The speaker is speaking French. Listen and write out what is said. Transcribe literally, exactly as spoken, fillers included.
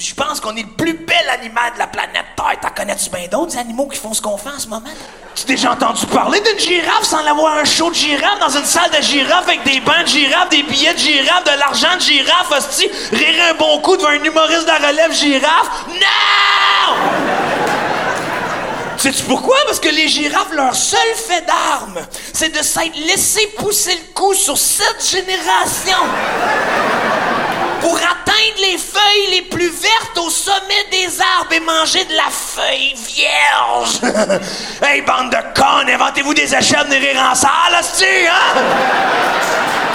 je pense qu'on est le plus bel animal de la planète Terre. T'en connais-tu bien d'autres animaux qui font ce qu'on fait en ce moment? Tu as déjà entendu parler d'une girafe sans avoir un show de girafe dans une salle de girafe avec des bancs de girafe, des billets de girafe, de l'argent de girafe, hostie, rire un bon coup devant un humoriste de la relève girafe? Non! Sais-tu pourquoi? Parce que les girafes, leur seul fait d'armes, c'est de s'être laissé pousser le cou sur sept générations pour atteindre les feuilles les plus vertes au sommet des arbres et manger de la feuille vierge. Hey, bande de connes, inventez-vous des échelles de rire en salle, hostie, hein?